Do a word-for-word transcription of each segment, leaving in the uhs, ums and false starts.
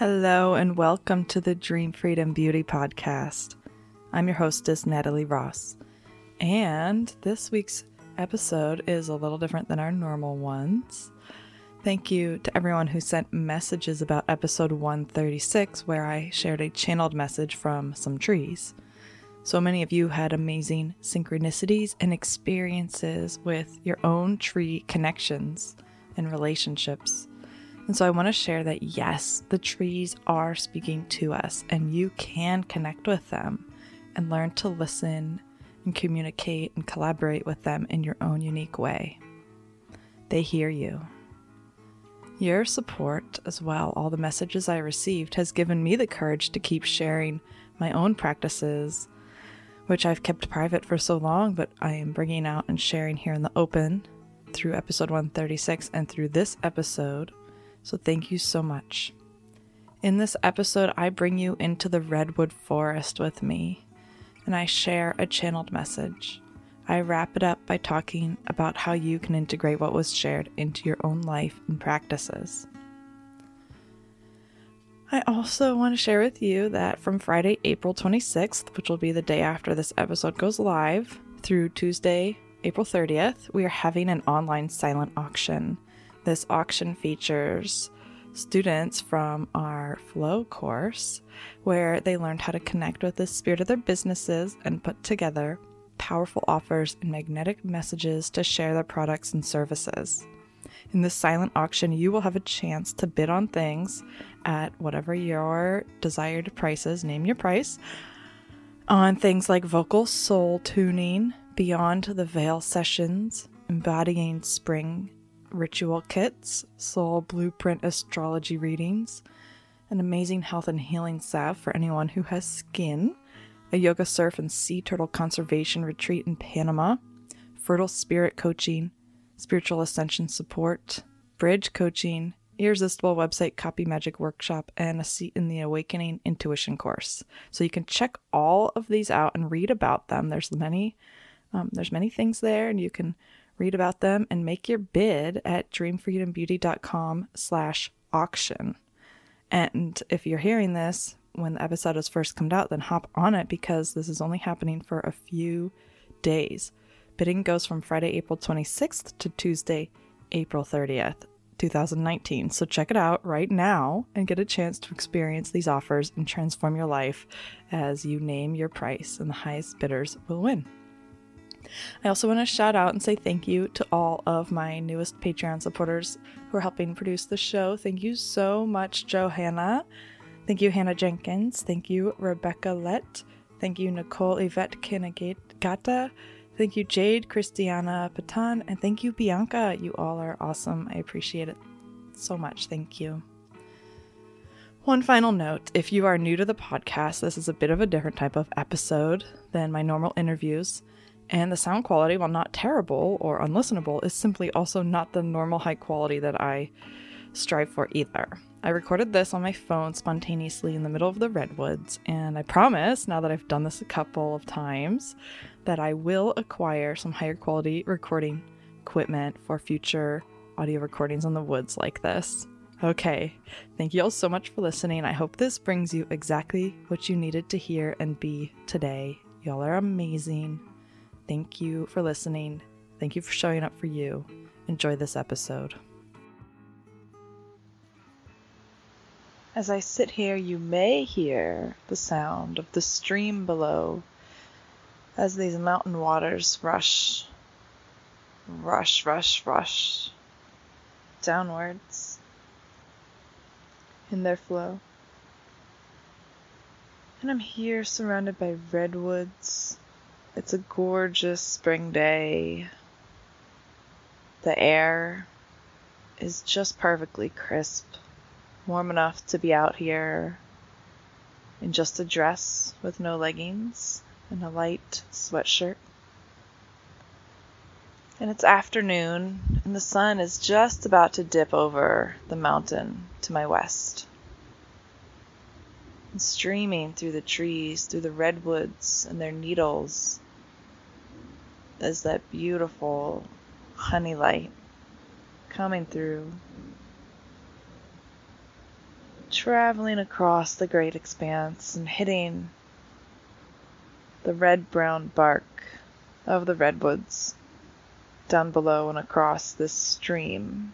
Hello and welcome to the Dream Freedom Beauty Podcast. I'm your hostess, Natalie Ross, and this week's episode is a little different than our normal ones. Thank you to everyone who sent messages about episode one thirty-six, where I shared a channeled message from some trees. So many of you had amazing synchronicities and experiences with your own tree connections and relationships. And so I want to share that yes, the trees are speaking to us and you can connect with them and learn to listen and communicate and collaborate with them in your own unique way. They hear you. Your support as well, all the messages I received, has given me the courage to keep sharing my own practices, which I've kept private for so long, but I am bringing out and sharing here in the open through episode one thirty-six and through this episode. So thank you so much. In this episode, I bring you into the redwood forest with me, and I share a channeled message. I wrap it up by talking about how you can integrate what was shared into your own life and practices. I also want to share with you that from Friday, April twenty-sixth, which will be the day after this episode goes live, through Tuesday, April thirtieth, we are having an online silent auction. This auction features students from our Flow course, where they learned how to connect with the spirit of their businesses and put together powerful offers and magnetic messages to share their products and services. In this silent auction, you will have a chance to bid on things at whatever your desired price is, name your price, on things like vocal soul tuning, Beyond the Veil sessions, embodying spring ritual kits, soul blueprint astrology readings, an amazing health and healing salve for anyone who has skin, a yoga surf and sea turtle conservation retreat in Panama, fertile spirit coaching, spiritual ascension support, bridge coaching, irresistible website copy magic workshop, and a seat in the awakening intuition course. So you can check all of these out and read about them. There's many, um, there's many things there, and you can read about them and make your bid at dreamfreedombeauty.com slash auction. And if you're hearing this when the episode is first come out, then hop on it, because this is only happening for a few days. Bidding goes from Friday, April twenty-sixth to Tuesday, April thirtieth, twenty nineteen. So check it out right now and get a chance to experience these offers and transform your life as you name your price, and the highest bidders will win. I also want to shout out and say thank you to all of my newest Patreon supporters who are helping produce the show. Thank you so much, Johanna. Thank you, Hannah Jenkins. Thank you, Rebecca Lett. Thank you, Nicole Yvette Kinagata. Thank you, Jade, Christiana Patan. And thank you, Bianca. You all are awesome. I appreciate it so much. Thank you. One final note, if you are new to the podcast, this is a bit of a different type of episode than my normal interviews. And the sound quality, while not terrible or unlistenable, is simply also not the normal high quality that I strive for either. I recorded this on my phone spontaneously in the middle of the redwoods, and I promise, now that I've done this a couple of times, that I will acquire some higher quality recording equipment for future audio recordings in the woods like this. Okay, thank you all so much for listening. I hope this brings you exactly what you needed to hear and be today. Y'all are amazing. Thank you for listening. Thank you for showing up for you. Enjoy this episode. As I sit here, you may hear the sound of the stream below as these mountain waters rush, rush, rush, rush downwards in their flow. And I'm here surrounded by redwoods. It's a gorgeous spring day. The air is just perfectly crisp, warm enough to be out here in just a dress with no leggings and a light sweatshirt. And it's afternoon, and the sun is just about to dip over the mountain to my west. And streaming through the trees, through the redwoods and their needles, is that beautiful honey light coming through. traveling across the great expanse and hitting the red-brown bark of the redwoods down below and across this stream.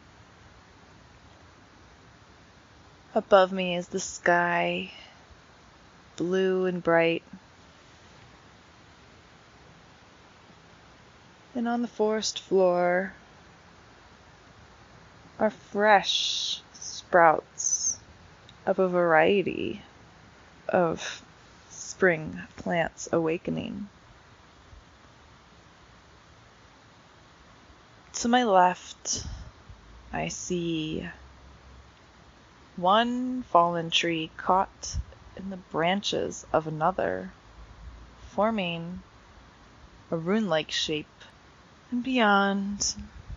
Above me is the sky, blue and bright. And on the forest floor are fresh sprouts of a variety of spring plants awakening. To my left, I see one fallen tree caught in the branches of another, forming a rune-like shape. And beyond,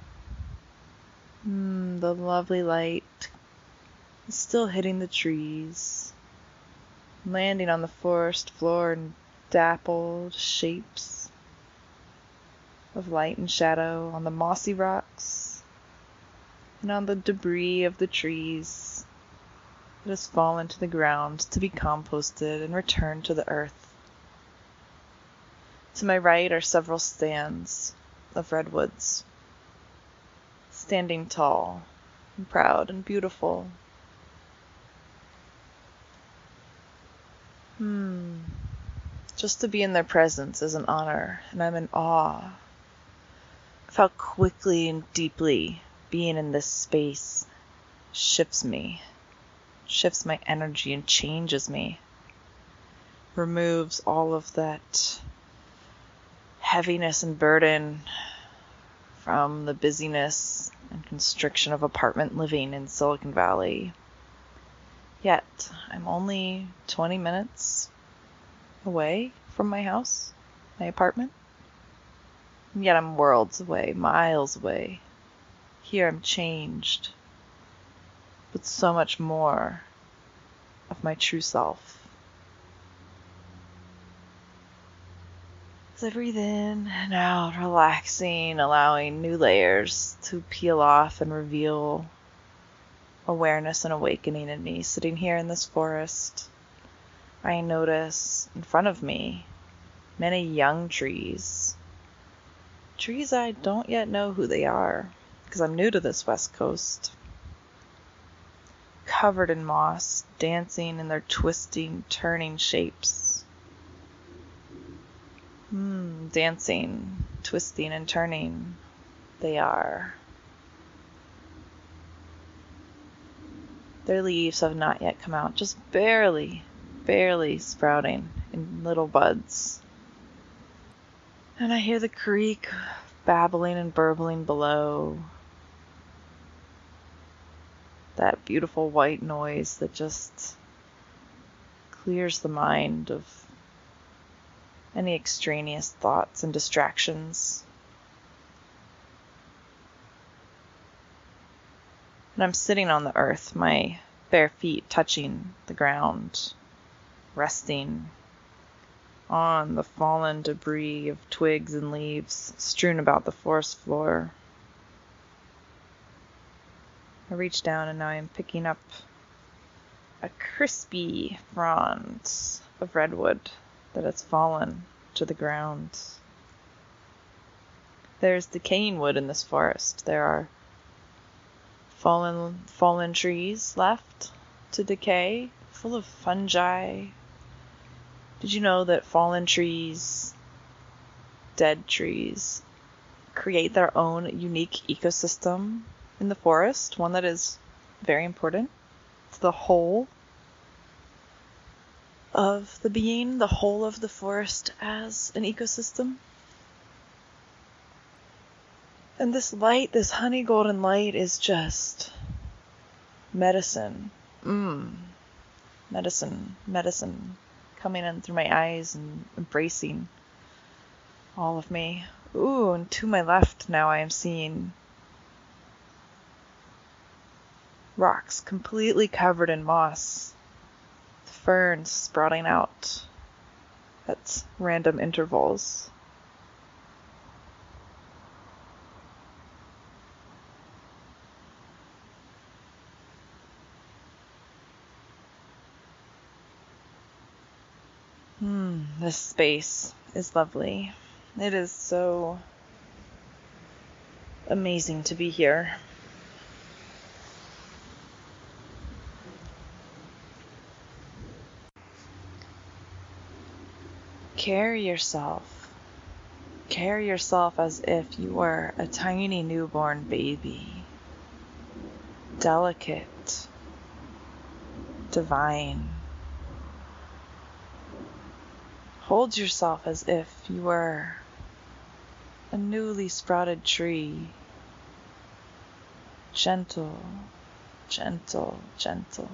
mm, the lovely light is still hitting the trees, landing on the forest floor in dappled shapes of light and shadow on the mossy rocks and on the debris of the trees that has fallen to the ground to be composted and returned to the earth. To my right are several stands of redwoods, standing tall and proud and beautiful. Hmm. Just to be in their presence is an honor, and I'm in awe of how quickly and deeply being in this space shifts me, shifts my energy and changes me, removes all of that heaviness and burden from the busyness and constriction of apartment living in Silicon Valley. Yet, I'm only twenty minutes away from my house, my apartment. And yet I'm worlds away, miles away. Here I'm changed, but so much more of my true self. As I breathe in and out, relaxing, allowing new layers to peel off and reveal awareness and awakening in me. Sitting here in this forest, I notice in front of me many young trees. Trees I don't yet know who they are, because I'm new to this West Coast. Covered in moss, dancing in their twisting, turning shapes. Hmm, dancing, twisting, and turning, they are. Their leaves have not yet come out, just barely, barely sprouting in little buds. And I hear the creek babbling and burbling below. That beautiful white noise that just clears the mind of any extraneous thoughts and distractions. And I'm sitting on the earth, my bare feet touching the ground, resting on the fallen debris of twigs and leaves strewn about the forest floor. I reach down and now I'm picking up a crispy frond of redwood that has fallen to the ground. There's decaying wood in this forest. There are fallen fallen trees left to decay, full of fungi. Did you know that fallen trees, dead trees, create their own unique ecosystem in the forest? One that is very important. It's the whole of the being, the whole of the forest as an ecosystem. And this light, this honey golden light, is just medicine. Mmm. Medicine, medicine coming in through my eyes and embracing all of me. Ooh, and to my left now I am seeing rocks completely covered in moss. Ferns sprouting out at random intervals. Hmm, this space is lovely. It is so amazing to be here. Carry yourself. Carry yourself as if you were a tiny newborn baby. Delicate. Divine. Hold yourself as if you were a newly sprouted tree. Gentle, gentle, gentle.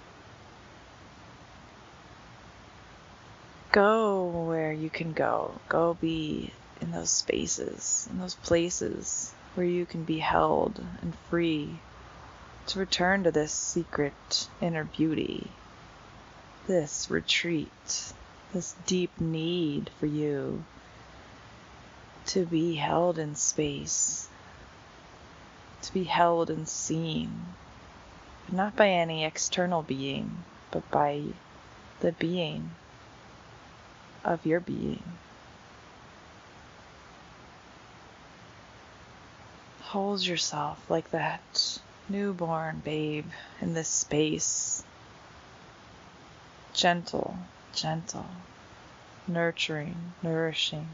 Go where you can go. Go be in those spaces, in those places where you can be held and free to return to this secret inner beauty, this retreat, this deep need for you to be held in space, to be held and seen, not by any external being, but by the being of your being. Hold yourself like that newborn babe in this space. Gentle, gentle, nurturing, nourishing.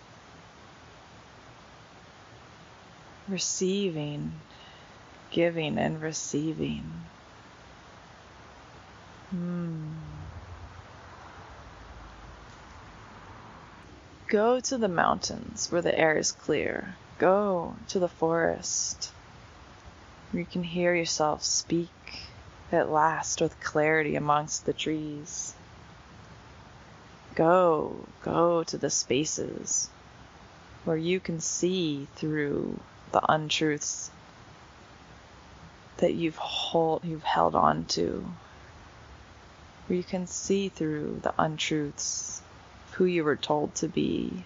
Receiving, giving and receiving. Hmm. Go to the mountains where the air is clear. Go to the forest where you can hear yourself speak at last with clarity amongst the trees. Go, go to the spaces where you can see through the untruths that you've hold, you've held on to, where you can see through the untruths of who you were told to be.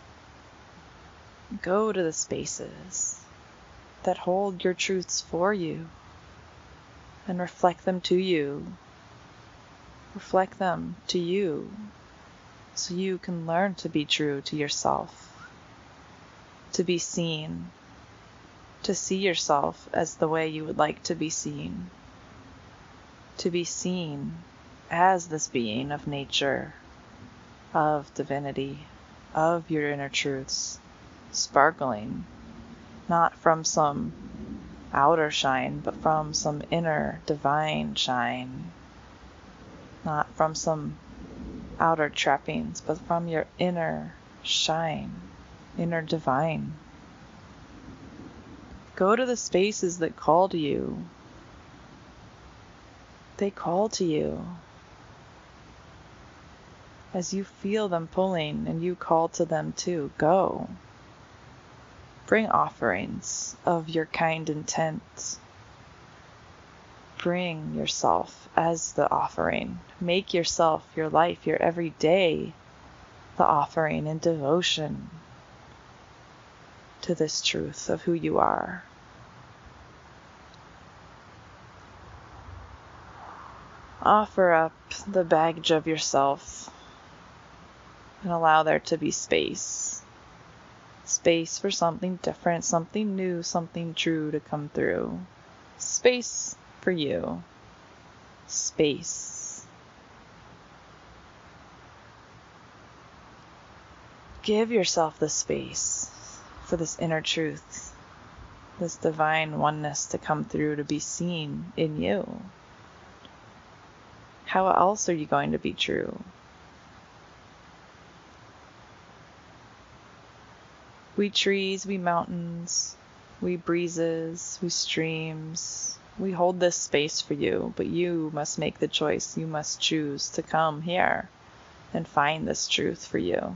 Go to the spaces that hold your truths for you and reflect them to you. Reflect them to you so you can learn to be true to yourself, to be seen, to see yourself as the way you would like to be seen, to be seen as this being of nature, of divinity, of your inner truths, sparkling, not from some outer shine, but from some inner divine shine, not from some outer trappings, but from your inner shine, inner divine. Go to the spaces that call to you. They call to you. As you feel them pulling and you call to them too, go. Bring offerings of your kind intent. Bring yourself as the offering. Make yourself, your life, your everyday, the offering in devotion to this truth of who you are. Offer up the baggage of yourself and allow there to be space. Space for something different, something new, something true to come through. Space for you. Space. Give yourself the space for this inner truth, this divine oneness to come through, to be seen in you. How else are you going to be true? We trees, we mountains, we breezes, we streams, we hold this space for you, but you must make the choice. You must choose to come here and find this truth for you.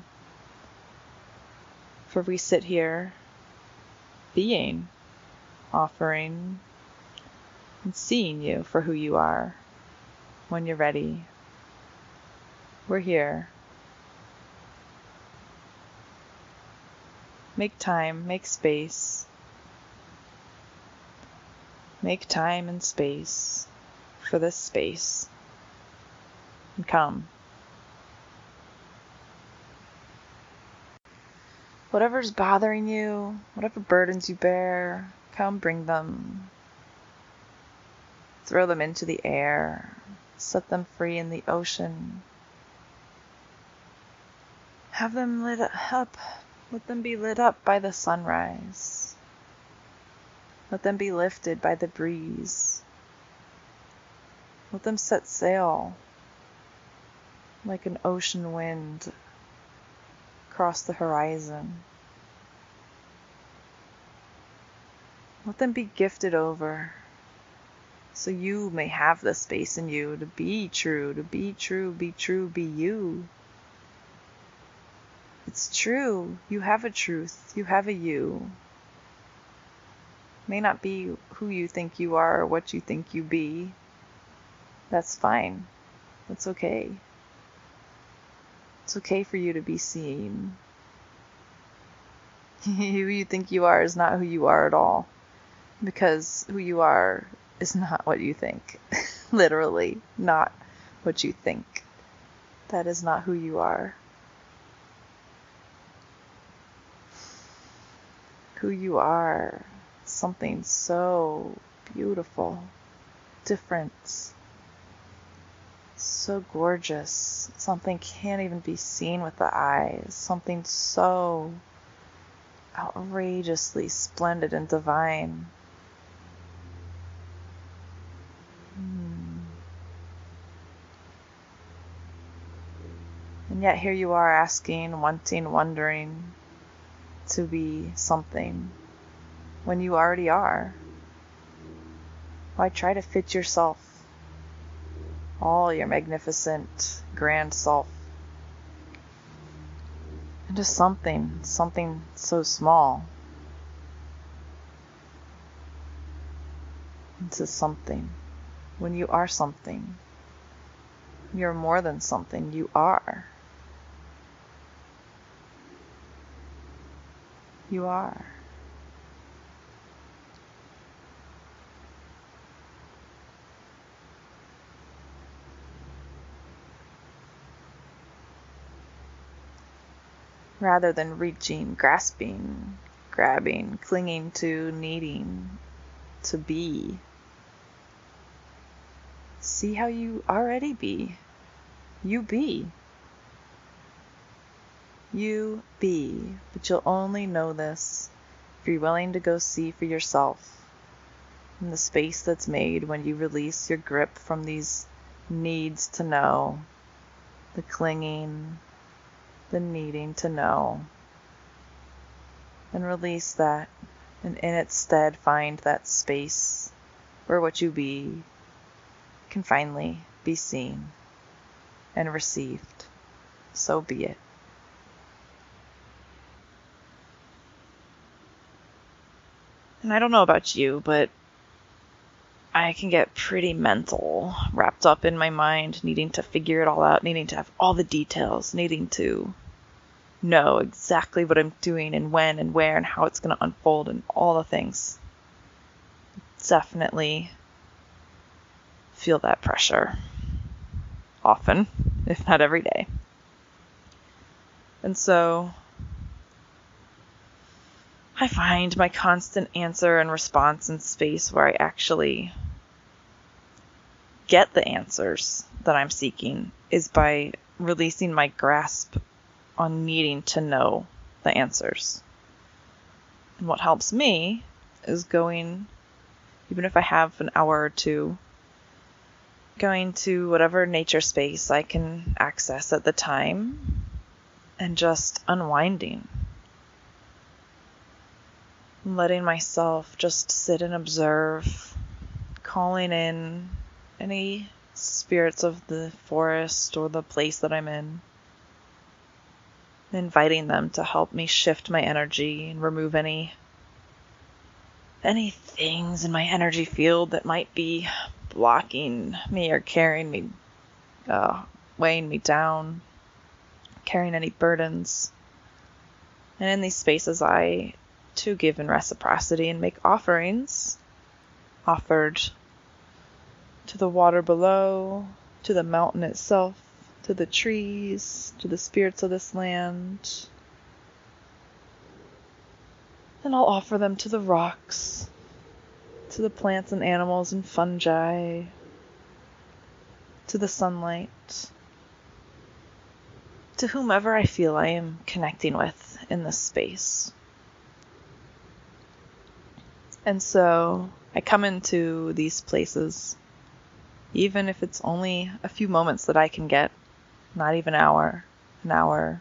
For we sit here being, offering, and seeing you for who you are. When you're ready, we're here. Make time, make space. Make time and space for this space. And come. Whatever's bothering you, whatever burdens you bear, come bring them. Throw them into the air. Set them free in the ocean. Have them lit up. Let them be lit up by the sunrise. Let them be lifted by the breeze. Let them set sail like an ocean wind across the horizon. Let them be gifted over so you may have the space in you to be true, to be true, be true, be you. It's true. You have a truth. You have a you. May not be who you think you are or what you think you be. That's fine. That's okay. It's okay for you to be seen. Who you think you are is not who you are at all. Because who you are is not what you think. Literally, not what you think. That is not who you are. Who you are, something so beautiful, different, so gorgeous, something can't even be seen with the eyes, something so outrageously splendid and divine. Hmm. And yet here you are asking, wanting, wondering to be something when you already are. Why try to fit yourself, all your magnificent, grand self, into something, something so small, into something, when you are something. You're more than something, you are. You are. Rather than reaching, grasping, grabbing, clinging to, needing to be, see how you already be. You be. You be. But you'll only know this if you're willing to go see for yourself in the space that's made when you release your grip from these needs to know, the clinging, the needing to know, and release that, and in its stead find that space where what you be can finally be seen and received. So be it. And I don't know about you, but I can get pretty mental, wrapped up in my mind, needing to figure it all out, needing to have all the details, needing to know exactly what I'm doing and when and where and how it's going to unfold and all the things. Definitely feel that pressure. Often, if not every day. And so I find my constant answer and response in space where I actually get the answers that I'm seeking is by releasing my grasp on needing to know the answers. And what helps me is going, even if I have an hour or two, going to whatever nature space I can access at the time and just unwinding. Letting myself just sit and observe, calling in any spirits of the forest or the place that I'm in, inviting them to help me shift my energy and remove any any things in my energy field that might be blocking me or carrying me, uh, weighing me down, carrying any burdens. And in these spaces, I too give in reciprocity and make offerings, offered to the water below, to the mountain itself, to the trees, to the spirits of this land, And I'll offer them to the rocks, to the plants and animals and fungi, to the sunlight, to whomever I feel I am connecting with in this space. And so I come into these places, even if it's only a few moments that I can get, not even an hour, an hour.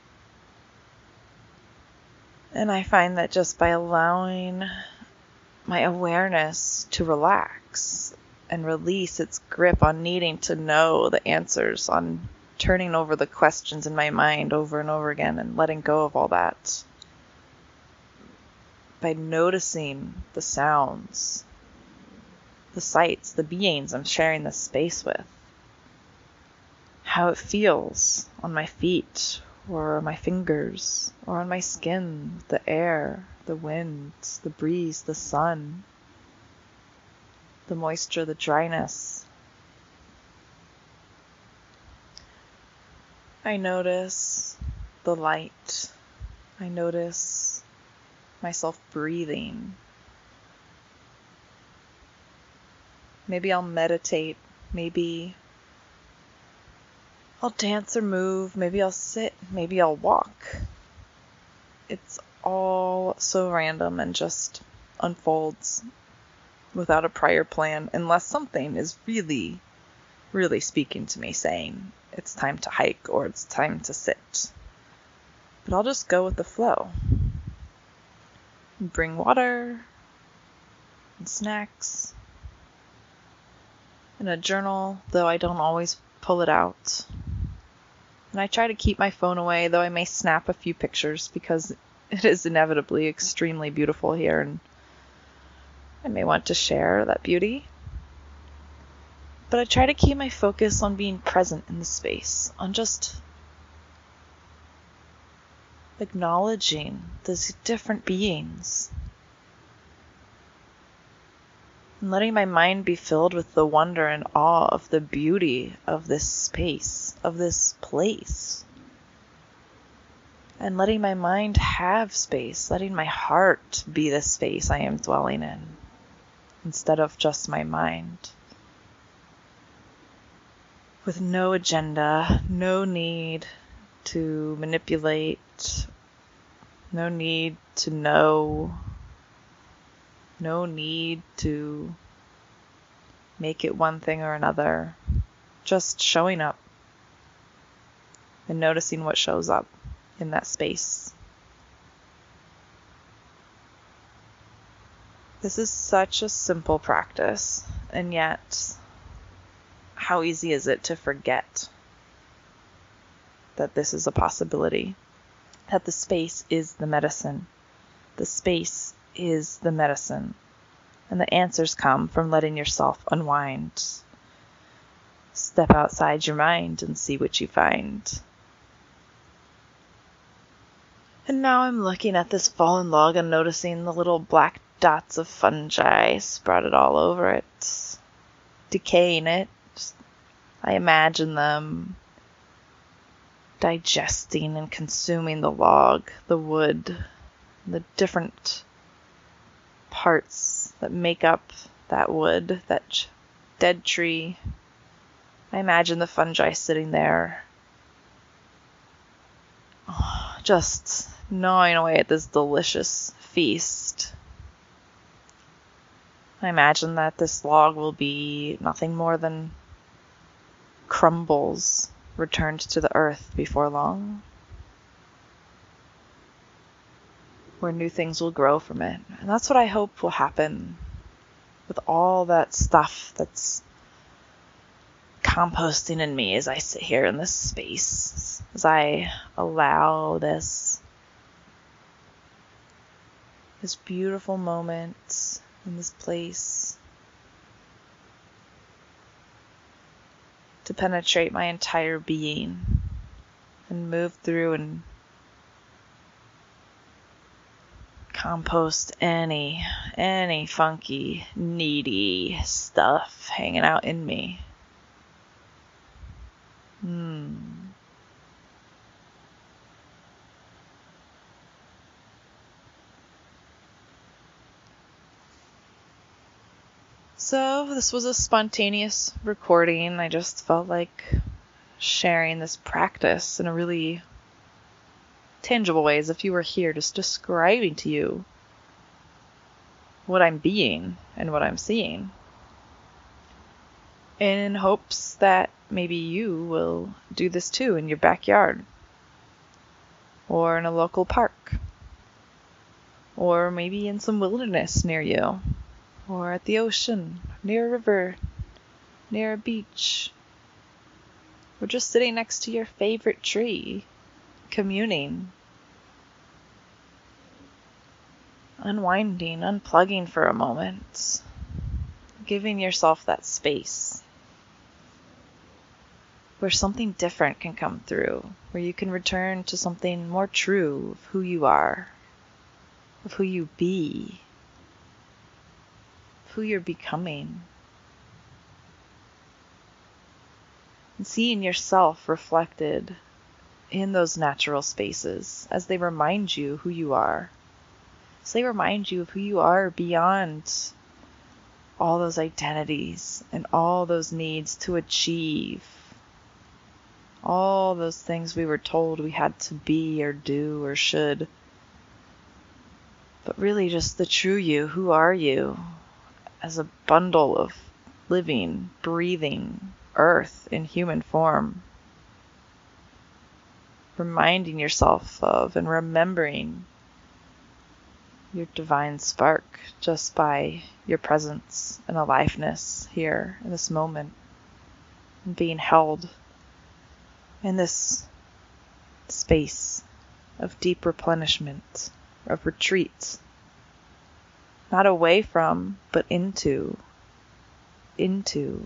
And I find that just by allowing my awareness to relax and release its grip on needing to know the answers, on turning over the questions in my mind over and over again and letting go of all that, by noticing the sounds, the sights, the beings I'm sharing this space with, how it feels on my feet or my fingers or on my skin, the air, the wind, the breeze, the sun, the moisture, the dryness. I notice the light. I notice myself breathing. Maybe I'll meditate. Maybe I'll dance or move. Maybe I'll sit. Maybe I'll walk. It's all so random and just unfolds without a prior plan, unless something is really, really speaking to me, saying it's time to hike or it's time to sit. But I'll just go with the flow. Bring water and snacks and a journal, though I don't always pull it out. And I try to keep my phone away, though I may snap a few pictures because it is inevitably extremely beautiful here and I may want to share that beauty. But I try to keep my focus on being present in the space, on just acknowledging these different beings and letting my mind be filled with the wonder and awe of the beauty of this space, of this place. And letting my mind have space, letting my heart be the space I am dwelling in, instead of just my mind. With no agenda, no need to manipulate, no need to know, no need to make it one thing or another. Just showing up and noticing what shows up in that space. This is such a simple practice, and yet how easy is it to forget that this is a possibility, that the space is the medicine. The space is the medicine, and the answers come from letting yourself unwind. Step outside your mind and see what you find. And now I'm looking at this fallen log and noticing the little black dots of fungi sprouted all over it, decaying it. I imagine them digesting and consuming the log, the wood, the different parts that make up that wood, that dead tree. I imagine the fungi sitting there, just gnawing away at this delicious feast. I imagine that this log will be nothing more than crumbles returned to the earth before long, where new things will grow from it. And that's what I hope will happen with all that stuff that's composting in me as I sit here in this space, as I allow this this beautiful moment in this place to penetrate my entire being and move through and compost any, any funky, needy stuff hanging out in me. Hmm. So this was a spontaneous recording. I just felt like sharing this practice in a really tangible way, as if you were here, just describing to you what I'm being and what I'm seeing, in hopes that maybe you will do this too in your backyard, or in a local park, or maybe in some wilderness near you, or at the ocean, near a river, near a beach, or just sitting next to your favorite tree, communing, unwinding, unplugging for a moment, giving yourself that space where something different can come through, where you can return to something more true of who you are, of who you be, of who you're becoming. And seeing yourself reflected in those natural spaces as they remind you who you are. As they remind you of who you are beyond all those identities and all those needs to achieve. All those things we were told we had to be or do or should. But really just the true you. Who are you as a bundle of living, breathing earth in human form? Reminding yourself of and remembering your divine spark just by your presence and aliveness here in this moment, and being held in this space of deep replenishment, of retreat, not away from, but into, into,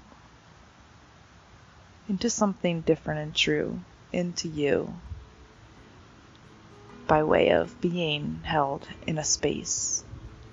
into something different and true, into you, by way of being held in a space.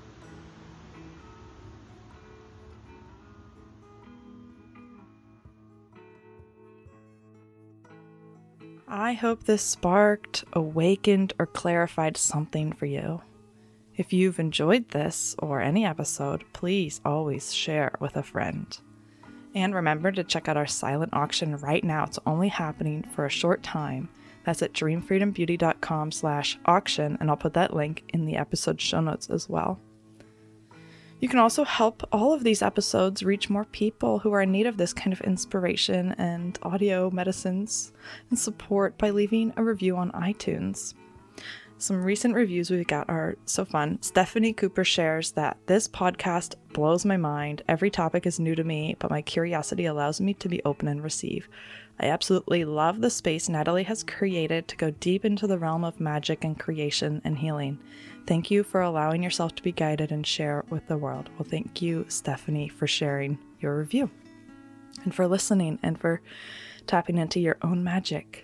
I hope this sparked, awakened, or clarified something for you. If you've enjoyed this or any episode, please always share with a friend. And remember to check out our silent auction right now. It's only happening for a short time. That's at dreamfreedombeauty.com slash auction, and I'll put that link in the episode show notes as well. You can also help all of these episodes reach more people who are in need of this kind of inspiration and audio medicines and support by leaving a review on iTunes. Some recent reviews we got are so fun. Stephanie Cooper shares that this podcast blows my mind. Every topic is new to me, but my curiosity allows me to be open and receive. I absolutely love the space Natalie has created to go deep into the realm of magic and creation and healing. Thank you for allowing yourself to be guided and share with the world. Well, thank you, Stephanie, for sharing your review and for listening and for tapping into your own magic.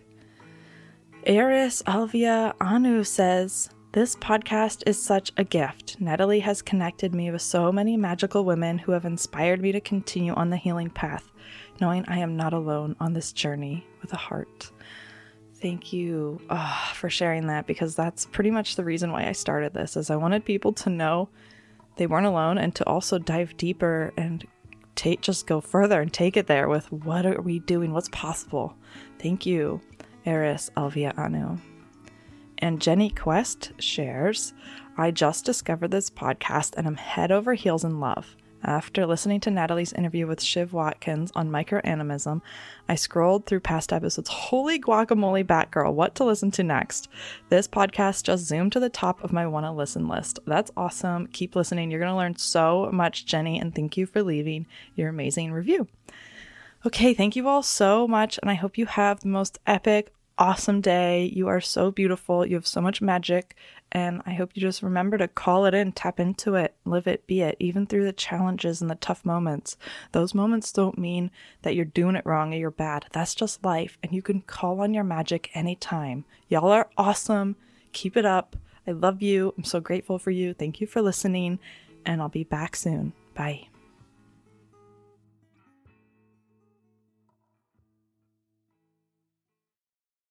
Eris Alvia Anu says, this podcast is such a gift. Natalie has connected me with so many magical women who have inspired me to continue on the healing path, knowing I am not alone on this journey with a heart. Thank you oh, for sharing that, because that's pretty much the reason why I started this, is I wanted people to know they weren't alone, and to also dive deeper and take just go further and take it there with what are we doing, what's possible. Thank you, Eris Alvia Anu. And Jenny Quest shares, I just discovered this podcast and I'm head over heels in love. After listening to Natalie's interview with Shiv Watkins on microanimism, I scrolled through past episodes. Holy guacamole, Batgirl, what to listen to next? This podcast just zoomed to the top of my wanna listen list. That's awesome. Keep listening. You're going to learn so much, Jenny, and thank you for leaving your amazing review. Okay, thank you all so much, and I hope you have the most epic, awesome day. You are so beautiful. You have so much magic. And I hope you just remember to call it in, tap into it, live it, be it, even through the challenges and the tough moments. Those moments don't mean that you're doing it wrong or you're bad. That's just life. And you can call on your magic anytime. Y'all are awesome. Keep it up. I love you. I'm so grateful for you. Thank you for listening. And I'll be back soon. Bye.